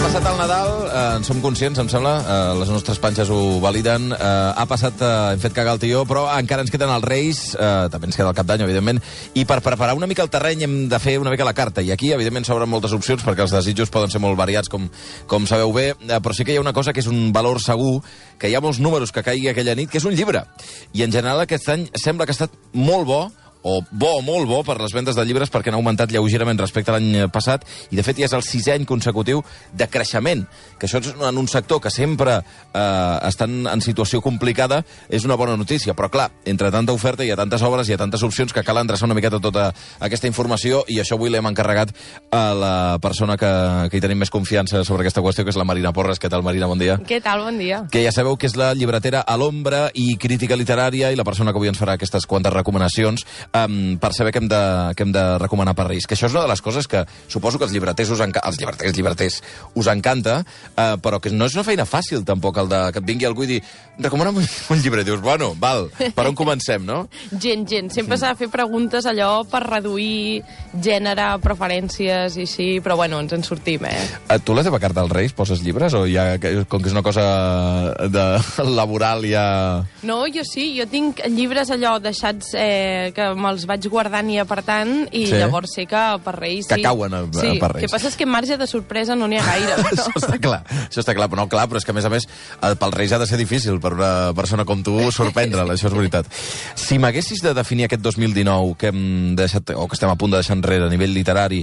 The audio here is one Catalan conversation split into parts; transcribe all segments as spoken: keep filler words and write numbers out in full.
passat el Nadal, eh, en som conscients, em sembla, eh, les nostres panxes ho validen, eh, ha passat, eh, hem fet cagar el tió, però encara ens queden els Reis, eh, també ens queda el Cap d'Any, evidentment, i per preparar una mica el terreny hem de fer una mica la carta, i aquí, evidentment, s'obren moltes opcions, perquè els desitjos poden ser molt variats, com, com sabeu bé, eh, però sí que hi ha una cosa que és un valor segur, que hi ha molts números que caigui aquella nit, que és un llibre. I en general aquest any sembla que ha estat molt bo, o bo, molt bo, per les vendes de llibres, perquè han augmentat lleugerament respecte a l'any passat, i de fet ja és el sisè any consecutiu de creixement, que això és en un sector que sempre eh, estan en situació complicada, és una bona notícia, però clar, entre tanta oferta hi ha tantes obres, hi ha tantes opcions, que cal endreçar una miqueta tota aquesta informació, i això avui l'hem encarregat a la persona que, que hi tenim més confiança sobre aquesta qüestió, que és la Marina Porres. Què tal, Marina? Bon dia. Què tal? Bon dia. Que ja sabeu que és la llibretera a l'ombra i crítica literària, i la persona que avui ens farà aquestes quantes recomanacions Um, per saber què hem, de, què hem de recomanar per Reis. Que això és una de les coses que suposo que els llibreters us, enca els llibreters, llibreters us encanta, uh, però que no és una feina fàcil tampoc el de que et vingui algú i dir recomana'm un, un llibre. Dius, bueno, val, per on comencem, no? Gent, gent. Sempre s'ha de fer preguntes allò per reduir gènere, preferències i així, però bueno, ens en sortim, eh? Uh, tu la teva carta als Reis poses llibres o ja, com que és una cosa de laboral ja... No, jo sí, jo tinc llibres allò deixats eh, que me'ls vaig guardant i apartant, i sí. Llavors sé que per Reis sí. Que cauen a, sí. per Reis. El que passa és que marge de sorpresa no n'hi ha gaire. Però... això està clar, això està clar, però no, clar, però és que a més a més pel Reis ha de ser difícil per una persona com tu sorprendre-la, això és veritat. Si m'haguessis de definir aquest dos mil dinou que hem deixat, o que estem a punt de deixar enrere a nivell literari,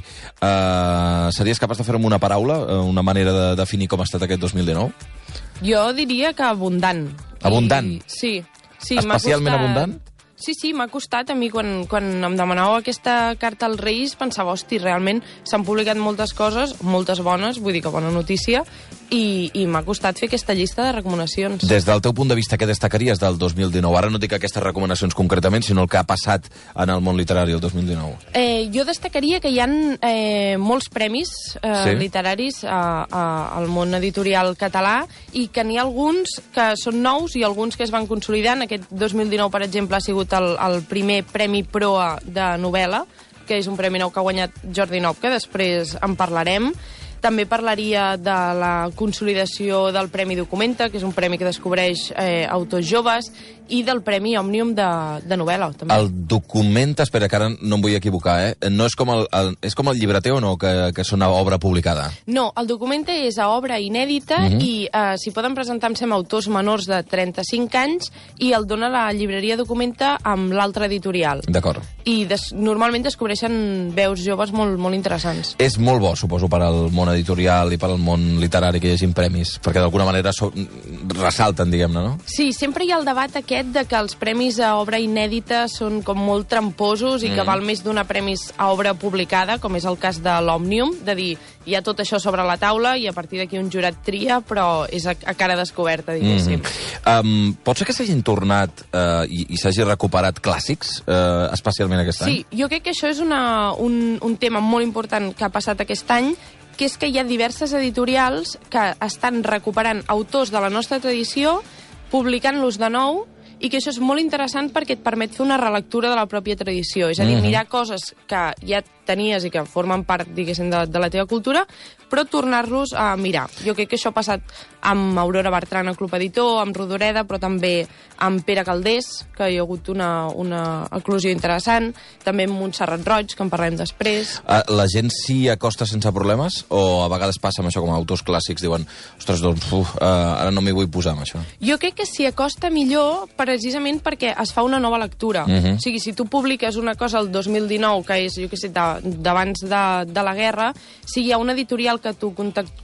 eh, series capaç de fer-me una paraula, una manera de definir com ha estat aquest dos mil dinou? Jo diria que abundant. Abundant? I, sí. sí Especialment costat... abundant? Sí, sí, m'ha costat. A mi, quan, quan em demanàveu aquesta carta als Reis, pensava, hosti, realment s'han publicat moltes coses, moltes bones, vull dir que bona notícia, i, i m'ha costat fer aquesta llista de recomanacions. Des del teu punt de vista, què destacaries del dos mil dinou? Ara no dic aquestes recomanacions concretament, sinó el que ha passat en el món literari el dos mil dinou. Eh, jo destacaria que hi ha eh, molts premis eh, sí? literaris a, a, al món editorial català, i que n'hi ha alguns que són nous i alguns que es van consolidant. Aquest dos mil dinou, per exemple, ha sigut El, el primer Premi Proa de novel·la, que és un premi nou que ha guanyat Jordi Nop, que després en parlarem. També parlaria de la consolidació del Premi Documenta, que és un premi que descobreix eh, autors joves, i del Premi Òmnium de, de novel·la. També. El Documenta, espera, que ara no em vull equivocar, eh? No és com el, el, és com el llibreter o no, que, que és una obra publicada? No, el Documenta és a obra inèdita, uh-huh. i eh, s'hi poden presentar, em sembla, autors menors de trenta-cinc anys, i el dona la llibreria Documenta amb l'altre editorial. D'acord. I des, normalment descobreixen veus joves molt, molt interessants. És molt bo, suposo, per al món editorial i per al món literari que hi hagi premis, perquè d'alguna manera so, ressalten, diguem-ne, no? Sí, sempre hi ha el debat aquest de que els premis a obra inèdita són com molt tramposos i mm. que val més donar premis a obra publicada, com és el cas de l'Òmnium, de dir, hi ha tot això sobre la taula i a partir d'aquí un jurat tria, però és a, a cara descoberta, diguéssim. Mm. Um, pot ser que s'hagin tornat uh, i, i s'hagi recuperat clàssics, uh, especialment aquest any? Sí, jo crec que això és una, un, un tema molt important que ha passat aquest any, que és que hi ha diverses editorials que estan recuperant autors de la nostra tradició, publicant-los de nou, i que això és molt interessant perquè et permet fer una relectura de la pròpia tradició. És a dir, mirar coses que ja tenies i que formen part, diguéssim, de, de la teva cultura, però tornar-los a mirar. Jo crec que això ha passat amb Aurora Bertran a Club Editor, amb Rodoreda, però també amb Pere Caldés, que hi ha hagut una, una eclosió interessant, també amb Montserrat Roig, que en parlem després. Uh, la gent s'hi acosta sense problemes? O a vegades passa amb això, com a autors clàssics, diuen, ostres, doncs, uf, uh, ara no m'hi vull posar amb això. Jo crec que s'hi acosta millor precisament perquè es fa una nova lectura. Uh -huh. O sigui, si tu publiques una cosa el dos mil dinou, que és, jo què sé, d'abans de, de la guerra, si hi ha una editorial que t'ho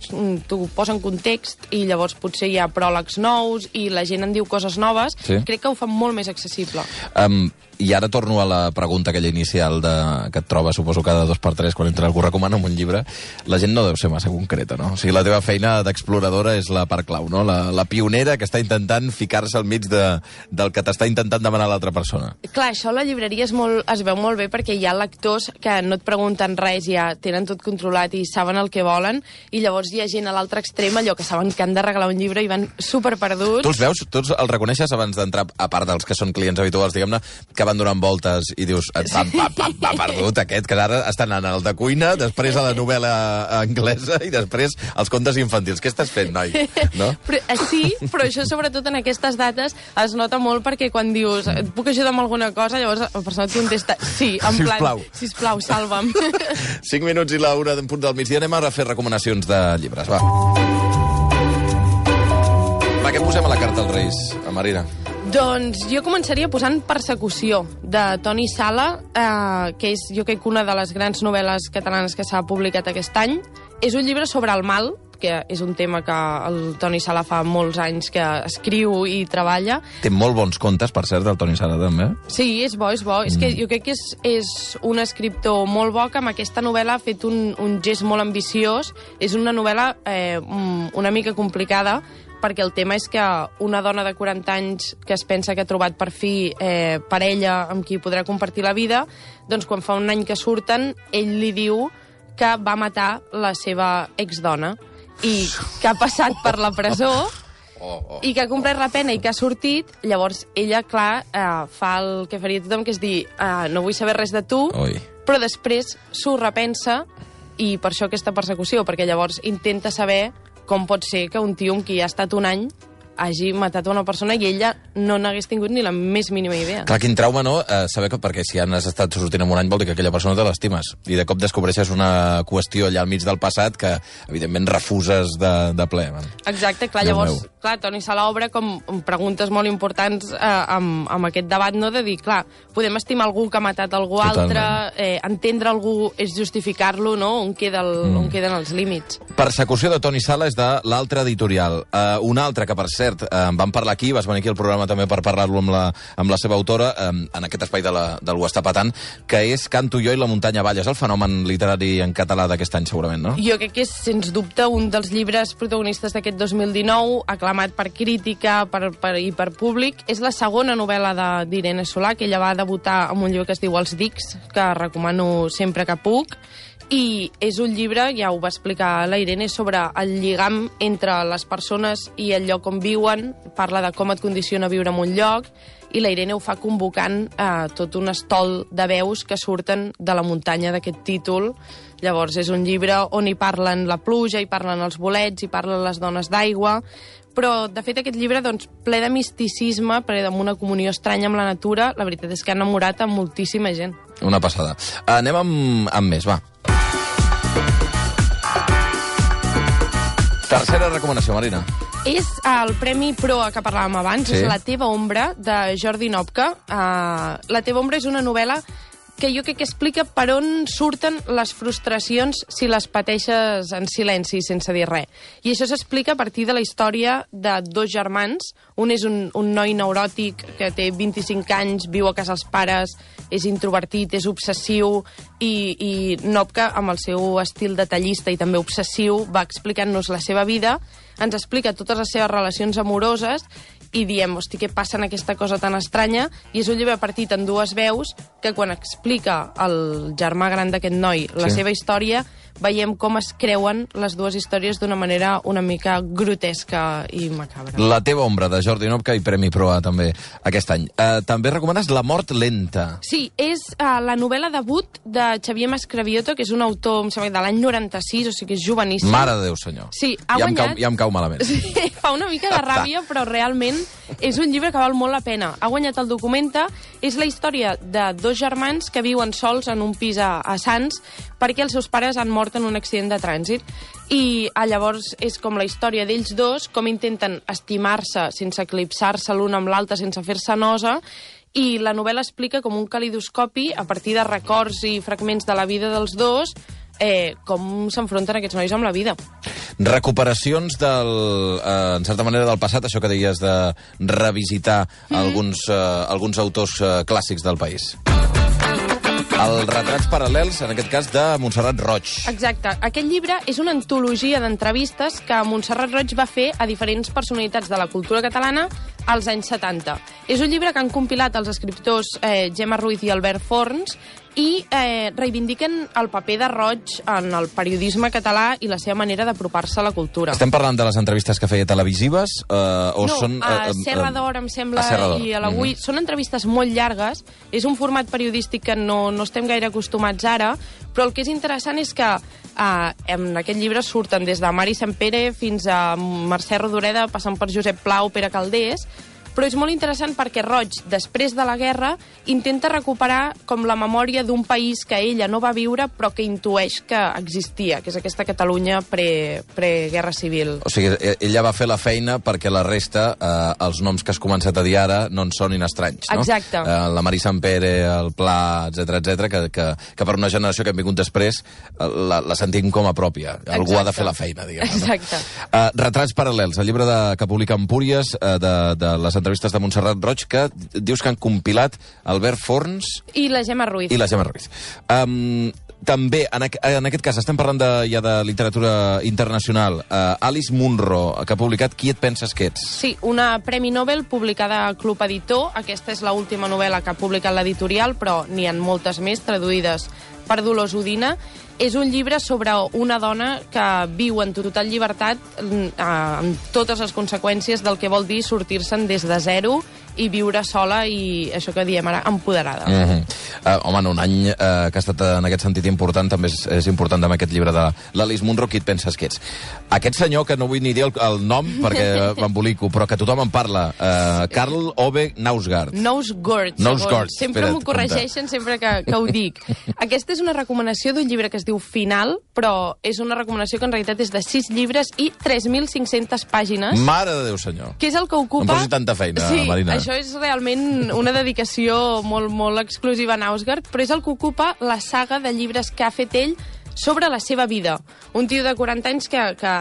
posa en context i llavors potser hi ha pròlegs nous i la gent en diu coses noves, sí. Crec que ho fa molt més accessible. Um, I ara torno a la pregunta aquella inicial de, que et trobes, suposo, cada dos per tres quan entra algú recomana un llibre. La gent no deu ser massa concreta, no? O sigui, la teva feina d'exploradora és la part clau, no? La, la pionera que està intentant ficar-se al mig de, del que t'està intentant demanar l'altra persona. Clar, això a la llibreria es, molt, es veu molt bé perquè hi ha lectors que no et pregunten res, ja tenen tot controlat i saben el que volen, i llavors hi ha gent a l'altre extrem, allò que saben que han de regalar un llibre i van superperduts. Tu els veus? Tu els reconeixes abans d'entrar, a part dels que són clients habituals, diguem-ne, que van donant voltes i dius, va, va, va, va perdut aquest, que ara estan anant al de cuina, després a la novel·la anglesa i després als contes infantils. Què estàs fent, noi? No? Però, sí, però això sobretot en aquestes dates es nota molt perquè quan dius et puc ajudar amb alguna cosa, llavors la persona et contesta sí, en sisplau. plan, sisplau, salva'm. Cinc minuts i la una d'en punt del migdia. Anem ara a fer recomanacions de llibres, va. Va, què posem a la carta als Reis, a Marina? Doncs jo començaria posant Persecució, de Toni Sala, eh, que és, jo crec, una de les grans novel·les catalanes que s'ha publicat aquest any. És un llibre sobre el mal, que és un tema que el Toni Sala fa molts anys que escriu i treballa. Té molt bons contes, per cert, del Toni Sala, també. Sí, és bo, és bo. Mm. És que jo crec que és, és un escriptor molt bo que amb aquesta novel·la ha fet un, un gest molt ambiciós. És una novel·la eh, una mica complicada, perquè el tema és que una dona de quaranta anys que es pensa que ha trobat per fi eh, parella amb qui podrà compartir la vida, doncs quan fa un any que surten, ell li diu que va matar la seva exdona i que ha passat per la presó i que ha comprat la pena i que ha sortit. Llavors ella, clar, eh, fa el que faria tothom, que és dir eh, no vull saber res de tu, Oi. però després s'ho repensa i per això aquesta persecució, perquè llavors intenta saber com pot ser que un tio amb qui ha estat un any hagi matat una persona i ella no n'hagués tingut ni la més mínima idea. Clar, quin trauma, no? Eh, saber que, perquè si han estat sortint en un any vol dir que aquella persona te l'estimes. I de cop descobreixes una qüestió allà al mig del passat que, evidentment, refuses de, de ple. Man. Exacte, clar, Déu llavors, meu. clar, Toni Sala obre com preguntes molt importants eh, amb, amb aquest debat, no?, de dir, clar, podem estimar algú que ha matat algú Totalment. altre, eh, entendre algú és justificar-lo, no?, on, queda el, mm. on queden els límits. Persecució de Toni Sala és de l'altre editorial. Uh, un altre que, per cert, uh, en vam parlar aquí, vas venir aquí al programa també per parlar-lo amb, la, amb la seva autora, um, en aquest espai de la, del Ho està patant, que és Canto jo i la muntanya balla. És el fenomen literari en català d'aquest any, segurament, no? Jo crec que és, sens dubte, un dels llibres protagonistes d'aquest dos mil dinou, aclamat per crítica per, per, i per públic. És la segona novel·la d'Irene Solà, que ella va debutar amb un llibre que es diu Els Dics, que recomano sempre que puc. I és un llibre, ja ho va explicar la Irene, sobre el lligam entre les persones i el lloc on viuen. Parla de com et condiciona viure en un lloc, i la Irene ho fa convocant eh, tot un estol de veus que surten de la muntanya d'aquest títol. Llavors és un llibre on hi parlen la pluja, hi parlen els bolets, hi parlen les dones d'aigua, però de fet aquest llibre, doncs, ple de misticisme, ple d'una comunió estranya amb la natura, la veritat és que ha enamorat a moltíssima gent. Una passada. Anem amb, amb més, va. Tercera recomanació, Marina. És el Premi Proa que parlàvem abans, Sí. és La teva ombra, de Jordi Nopka. Uh, La teva ombra és una novel·la que jo crec que explica per on surten les frustracions si les pateixes en silenci, sense dir res. I això s'explica a partir de la història de dos germans. Un és un, un noi neuròtic que té vint-i-cinc anys, viu a casa els pares, és introvertit, és obsessiu, i, i Nopka, amb el seu estil detallista i també obsessiu, va explicant-nos la seva vida, ens explica totes les seves relacions amoroses, i diem, hosti, què passa en aquesta cosa tan estranya? I és un llibre partit en dues veus que quan explica el germà gran d'aquest noi la Sí. seva història, veiem com es creuen les dues històries d'una manera una mica grotesca i macabra. La teva ombra, de Jordi Nopka, i Premi Proa també aquest any. Uh, també recomanes La mort lenta. Sí, és uh, la novel·la debut de Xavier Mascravioto, que és un autor, em sembla, de l'any noranta-sis, o sigui que és joveníssim. Mare de Déu, senyor. Sí, ha ja, em cau, guanyat... ja em cau malament. Sí, fa una mica de ràbia, però realment és un llibre que val molt la pena. Ha guanyat el Documenta. És la història de dos germans que viuen sols en un pis a, a Sants perquè els seus pares han mort en un accident de trànsit. I ah, llavors és com la història d'ells dos, com intenten estimar-se sense eclipsar-se l'un amb l'altre, sense fer-se nosa, i la novel·la explica com un calidoscopi, a partir de records i fragments de la vida dels dos, eh, com s'enfronten aquests nois amb la vida. Recuperacions del, eh, en certa manera, del passat, això que deies de revisitar mm. alguns, eh, alguns autors eh, clàssics del país. Els retrats paral·lels, en aquest cas, de Montserrat Roig. Exacte. Aquest llibre és una antologia d'entrevistes que Montserrat Roig va fer a diferents personalitats de la cultura catalana als anys setanta. És un llibre que han compilat els escriptors eh, Gemma Ruiz i Albert Forns i eh, reivindiquen el paper de Roig en el periodisme català i la seva manera d'apropar-se a la cultura. Estem parlant de les entrevistes que feia televisives? Eh, o no, són, a eh, Serra eh, d'Or, em sembla, i a l'Avui. Mm-hmm. Són entrevistes molt llargues, és un format periodístic que no, no estem gaire acostumats ara, però el que és interessant és que Uh, en aquest llibre surten des de Mari Sempere fins a Mercè Rodoreda, passant per Josep Plau, Pere Calders, però és molt interessant perquè Roig, després de la guerra, intenta recuperar com la memòria d'un país que ella no va viure però que intueix que existia, que és aquesta Catalunya pre, pre-guerra civil. O sigui, ella va fer la feina perquè la resta, eh, els noms que has començat a dir ara, no en sonin estranys, no? Exacte. Eh, la Mari Sempere, el Pla, etcètera, etcètera, que, que, que per una generació que hem vingut després la, la sentim com a pròpia. Algú Exacte. ha de fer la feina, diguem. Exacte. No? Uh, Retrats paral·lels, el llibre de, que publica Empúries, uh, de, de les entrevistes de Montserrat Roig, que dius que han compilat Albert Forns... I la Gemma Ruiz. I la Gemma Ruiz. Um, també, en, aqu en aquest cas, estem parlant de, ja de literatura internacional. Uh, Alice Munro, que ha publicat Qui et penses que ets? Sí, una Premi Nobel publicada a Club Editor. Aquesta és l'última novel·la que ha publicat l'editorial, però n'hi ha moltes més, traduïdes per Dolors Udina. És un llibre sobre una dona que viu en total llibertat eh, amb totes les conseqüències del que vol dir sortir-se'n des de zero i viure sola i això que diem ara, empoderada. Mm -hmm. uh, home, en un any uh, que ha estat en aquest sentit important, també és, és important amb aquest llibre de l'Alice Munro, Qui et penses que ets? Aquest senyor, que no vull ni dir el, el nom perquè m'embolico, però que tothom en parla, uh, Karl Ove Knausgaard. Knausgaard. Knausgaard. Sempre m'ho corregeixen sempre que, que ho dic. Aquesta és una recomanació d'un llibre que es diu Final, però és una recomanació que en realitat és de sis llibres i tres mil cinc-centes pàgines. Mare de Déu, senyor. Que és el que ocupa... No em posi tanta feina, sí, Marina. Això és realment una dedicació molt, molt exclusiva a Knausgaard, però és el que ocupa la saga de llibres que ha fet ell sobre la seva vida. Un tio de quaranta anys que, que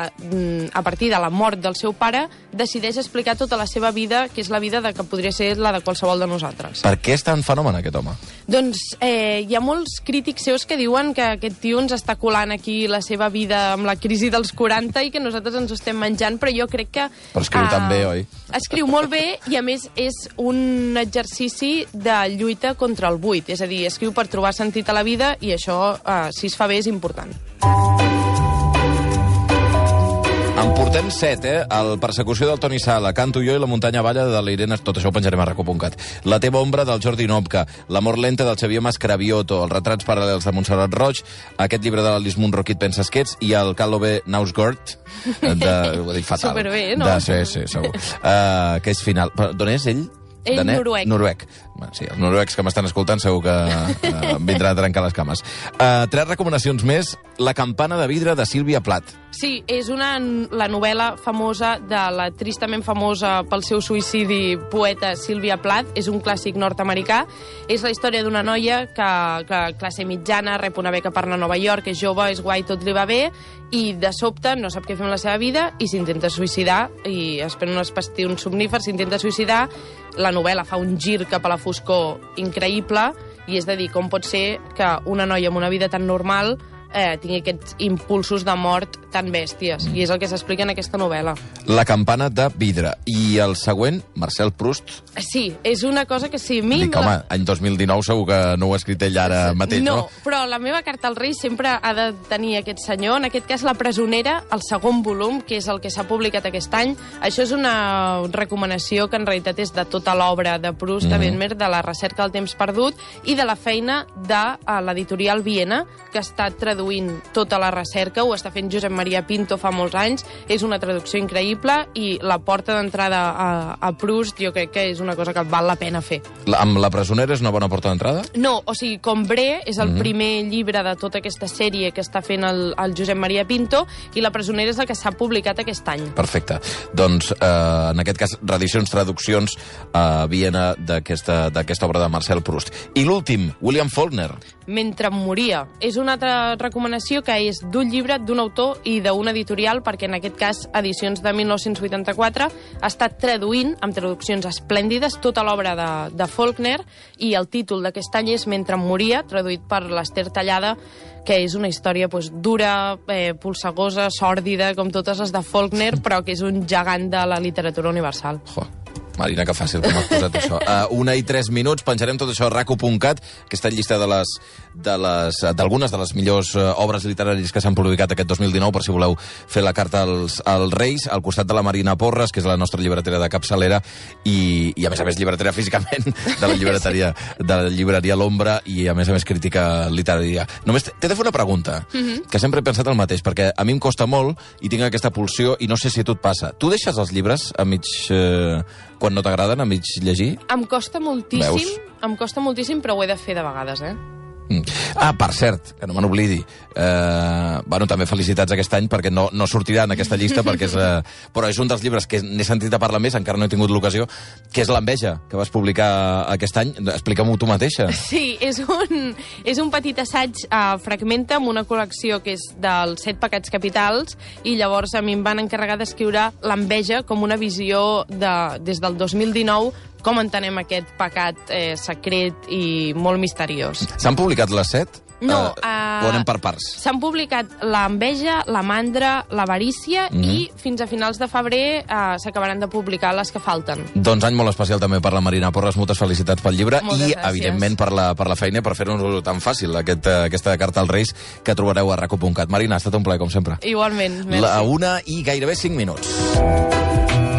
a partir de la mort del seu pare, decideix explicar tota la seva vida, que és la vida de, que podria ser la de qualsevol de nosaltres. Per què és tan fenomen, aquest home? Doncs eh, hi ha molts crítics seus que diuen que aquest tio ens està colant aquí la seva vida amb la crisi dels quaranta i que nosaltres ens ho estem menjant, però jo crec que... Però escriu eh, tan bé, oi? Escriu molt bé i, a més, és un exercici de lluita contra el buit. És a dir, escriu per trobar sentit a la vida i això, eh, si es fa bé, és important. En portem set, eh? El Persecució del Toni Sala, Canto jo i la muntanya balla de l'Irene... Tot això ho penjarem a rac u punt cat. La teva ombra del Jordi Nopka, L'amor lenta del Xavier Mascravioto, Els retrats paral·lels de Montserrat Roig, aquest llibre de l'Alice Munro, Qui et penses que ets, i el Karl Ove Knausgaard, de, ho he dit fatal. Superbé, no? De, sí, sí, segur. Uh, que és Final. Però d'on és ell? Ell, noruec. Noruec. Bueno, sí, els noruecs que m'estan escoltant segur que uh, em vindran a trencar les cames. Uh, tres recomanacions més. La campana de vidre de Sílvia Plath. Sí, és una, la novel·la famosa de la tristament famosa pel seu suïcidi poeta Sílvia Plath. És un clàssic nord-americà. És la història d'una noia que, que classe mitjana, rep una beca per anar a Nova York, és jove, és guai, tot li va bé, i de sobte no sap què fer amb la seva vida i s'intenta suïcidar, i es pren unes pastilles somnífers, s'intenta suïcidar. La novel·la fa un gir cap a la foscor increïble, i és de dir, com pot ser que una noia amb una vida tan normal eh, tingui aquests impulsos de mort tan bèsties, i és el que s'explica en aquesta novel·la. La campana de vidre. I el següent, Marcel Proust. Sí, és una cosa que sí, a mi... Dic, home, any dos mil dinou segur que no ho ha escrit ell ara mateix, no? No, però la meva carta als Reis sempre ha de tenir aquest senyor, en aquest cas La presonera, el segon volum, que és el que s'ha publicat aquest any. Això és una recomanació que en realitat és de tota l'obra de Proust, mm. evidentment, de la recerca del temps perdut i de la feina de l'editorial Viena, que està traduint tota la recerca, ho està fent Josep Maria Pinto fa molts anys, és una traducció increïble i la porta d'entrada a, a Proust jo crec que és una cosa que val la pena fer. La, amb La presonera és una bona porta d'entrada? No, o sigui, Combré és el Mm-hmm. primer llibre de tota aquesta sèrie que està fent el, el Josep Maria Pinto, i La presonera és el que s'ha publicat aquest any. Perfecte. Doncs, eh, en aquest cas, reedicions, traduccions a Viena d'aquesta obra de Marcel Proust. I l'últim, William Faulkner. Mentre em moria. És una altra recomanació que és d'un llibre, d'un autor i d'una editorial, perquè en aquest cas, Edicions de mil nou-cents vuitanta-quatre, ha estat traduint, amb traduccions esplèndides, tota l'obra de, de Faulkner, i el títol d'aquest any és Mentre em moria, traduït per l'Ester Tallada, que és una història pues, dura, eh, polsegosa, sòrdida, com totes les de Faulkner, però que és un gegant de la literatura universal. Jo. Marina, que fàcil que m'has posat això. Uh, una i tres minuts, penjarem tot això a raco punt cat, aquesta llista de les de les d'algunes de les millors uh, obres literàries que s'han publicat aquest dos mil dinou, per si voleu fer la carta als, als Reis, al costat de la Marina Porres, que és la nostra llibretera de capçalera, i, i a més a més llibretera físicament de la llibreteria, de la llibreria L'Ombra, i a més a més crítica literària. Només t'he de fer una pregunta, uh-huh. que sempre he pensat el mateix, perquè a mi em costa molt i tinc aquesta pulsió, i no sé si a tu et passa. Tu deixes els llibres a mig... Eh, quan no t'agraden, a mig llegir? Em costa moltíssim, Veus? em costa moltíssim, però ho he de fer de vegades, eh? Mm. Ah, per cert, que no me n'oblidi. Eh, bueno, també felicitats aquest any, perquè no, no sortirà en aquesta llista, perquè és, eh, però és un dels llibres que n'he sentit a parlar més, encara no he tingut l'ocasió, que és L'Enveja, que vas publicar aquest any. Explica-m'ho tu mateixa. Sí, és un, és un petit assaig uh, fragmenta amb una col·lecció que és dels set pecats capitals, i llavors a mi em van encarregar d'escriure L'Enveja com una visió de, des del dos mil dinou, com entenem aquest pecat eh, secret i molt misteriós. S'han publicat les set? No. Uh, uh, o anem per parts? S'han publicat l'enveja, la mandra, l'avarícia, mm-hmm. i fins a finals de febrer uh, s'acabaran de publicar les que falten. Doncs any molt especial també per la Marina Porres, moltes felicitats pel llibre. Moltes i, gràcies. Evidentment, per la, per la feina, per fer-ho tan fàcil, aquest, aquesta carta als Reis que trobareu a raco punt cat. Marina, ha estat un plaer, com sempre. Igualment, merci. La una i gairebé cinc minuts.